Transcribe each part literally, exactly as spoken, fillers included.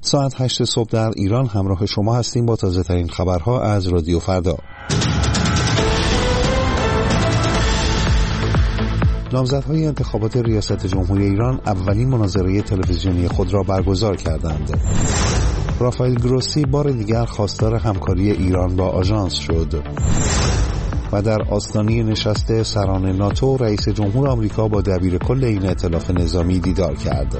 ساعت هشت صبح در ایران همراه شما هستیم با تازه ترین خبرها از رادیو فردا. نامزدهای انتخابات ریاست جمهوری ایران اولین مناظره تلویزیونی خود را برگزار کردند. رافائل گروسی بار دیگر خواستار همکاری ایران با آژانس شد. و در آستانه نشست سران ناتو رئیس جمهور آمریکا با دبیر کل این ائتلاف نظامی دیدار کرد.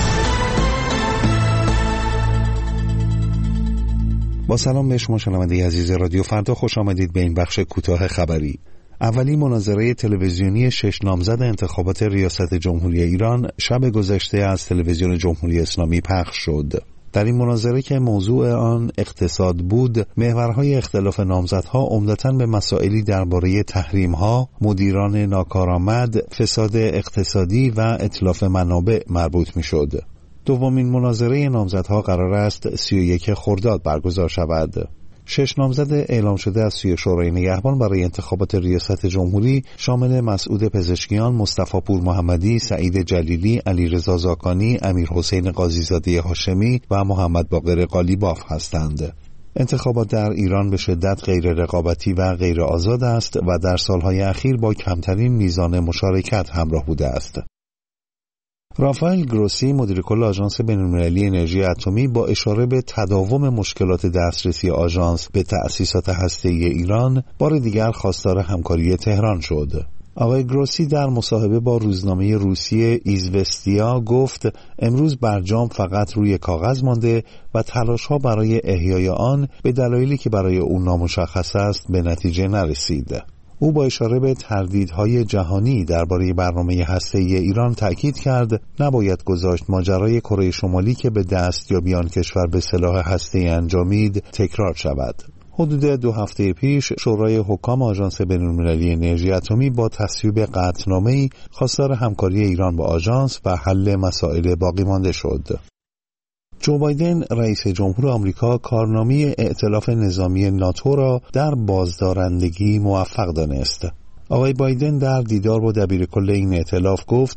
با سلام به شما شنونده عزیز رادیو فردا، خوش آمدید به این بخش کوتاه خبری. اولین مناظره تلویزیونی شش نامزد انتخابات ریاست جمهوری ایران شب گذشته از تلویزیون جمهوری اسلامی پخش شد. در این مناظره که موضوع آن اقتصاد بود، محورهای اختلاف نامزدها عمدتاً به مسائلی درباره تحریم‌ها، مدیران ناکارآمد، فساد اقتصادی و اتلاف منابع مربوط می‌شد. دومین مناظره نامزدها قرار است سی و یک خرداد برگزار شود. شش نامزد اعلام شده از سوی شورای نگهبان برای انتخابات ریاست جمهوری شامل مسعود پزشکیان، مصطفی پور محمدی، سعید جلیلی، علیرضا زاکانی، امیرحسین قاضیزاده هاشمی و محمد باقر قالیباف هستند. انتخابات در ایران به شدت غیر رقابتی و غیر آزاد است و در سالهای اخیر با کمترین میزان مشارکت همراه بوده است. رافائل گروسی مدیر کل آژانس بین‌المللی انرژی اتمی با اشاره به تداوم مشکلات دسترسی آژانس به تأسیسات هسته‌ای ایران بار دیگر خواستار همکاری تهران شد. آقای گروسی در مصاحبه با روزنامه روسیه ایزوستیا گفت امروز برجام فقط روی کاغذ مانده و تلاش‌ها برای احیای آن به دلایلی که برای او نامشخص است به نتیجه نرسید. او با اشاره به تردیدهای جهانی درباره برنامه هسته‌ای ایران تأکید کرد نباید گذاشت ماجرای کره شمالی که به دستیابی آن کشور به سلاح هسته‌ای انجامید تکرار شود. حدود دو هفته پیش شورای حکام آژانس بین‌المللی انرژی اتمی با تصویب قطعنامه‌ای خواستار همکاری ایران با آژانس و حل مسائل باقی مانده شد. جو بایدن رئیس جمهور آمریکا کارنامه ائتلاف نظامی ناتو را در بازدارندگی موفق دانست. آقای بایدن در دیدار با دبیر کل این ائتلاف گفت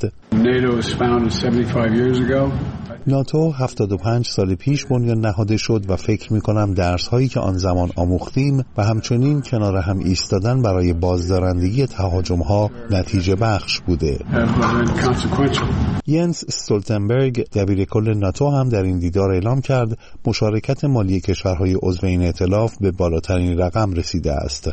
ناتو هفتاد و پنج سال پیش بنیان نهاده شد و فکر می کنم درس هایی که آن زمان آموختیم و همچنین کنار هم ایستادن برای بازدارندگی تهاجم ها نتیجه بخش بوده. ینس استولتنبرگ دبیر کل ناتو هم در این دیدار اعلام کرد مشارکت مالی کشورهای عضو این ائتلاف به بالاترین رقم رسیده است.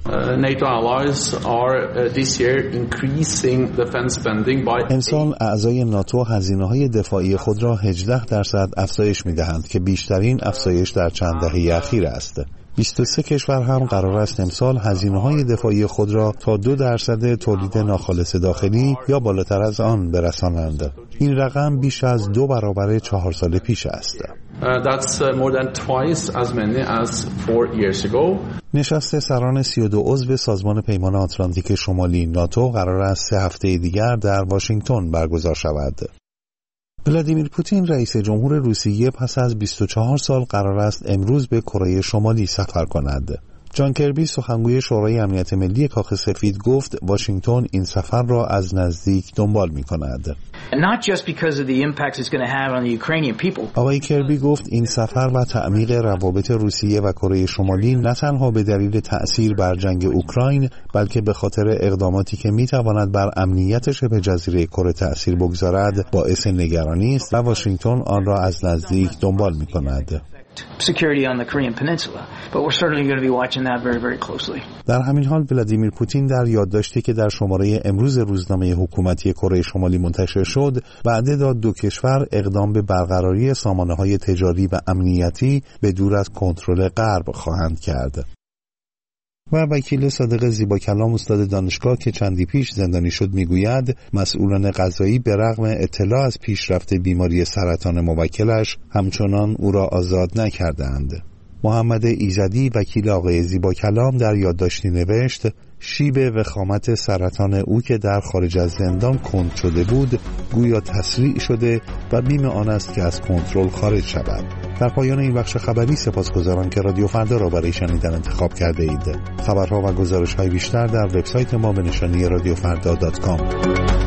امسال اعضای ناتو هزینه‌های دفاعی خود را هجده درصد افزایش می‌دهند که بیشترین افزایش در چند دهه اخیر است. بیست و سه کشور هم قرار است امسال هزینه‌های دفاعی خود را تا دو درصد تولید ناخالص داخلی یا بالاتر از آن برسانند. این رقم بیش از دو برابر چهار سال پیش است. Uh, that's uh, more than twice as many as four years ago. نشست سران سی و دو عضو سازمان پیمان آتلانتیک شمالی ناتو قرار است سه هفته دیگر در واشنگتن برگزار شود. ولادیمیر پوتین رئیس جمهور روسیه پس از بیست و چهار سال قرار است امروز به کره شمالی سفر کند. جان کربی سخنگوی شورای امنیت ملی کاخ سفید گفت واشنگتن این سفر را از نزدیک دنبال می‌کند. آقای کربی گفت این سفر و تعمیق روابط روسیه و کره شمالی نه تنها به دلیل تأثیر بر جنگ اوکراین بلکه به خاطر اقداماتی که می‌تواند بر امنیت شبه جزیره کره تأثیر بگذارد باعث نگرانی است و واشنگتن آن را از نزدیک دنبال می‌کند. security on the Korean peninsula, but we're certainly going to be watching that very very closely. در همین حال ولادیمیر پوتین در یادداشتی که در شماره امروز روزنامه حکومتی کره شمالی منتشر شد وعده داد دو کشور اقدام به برقراری سامانه‌های تجاری و امنیتی به دور از کنترل غرب خواهند کرد. و وکیل صادق زیباکلام استاد دانشگاه که چندی پیش زندانی شد میگوید مسئولان قضایی به رغم اطلاع از پیشرفت بیماری سرطان موکلش همچنان او را آزاد نکردند. محمد ایزدی وکیل آقای زیباکلام در یادداشتی نوشت شیب وخامت سرطان او که در خارج از زندان کند شده بود گویا تسریع شده و بیم آن است که از کنترل خارج شود. در پایان این بخش خبری سپاسگزارم که رادیو فردا را برای شنیدن انتخاب کرده اید. خبرها و گزارش‌های بیشتر در وبسایت ما به نشانی رادیو فردا دات کام.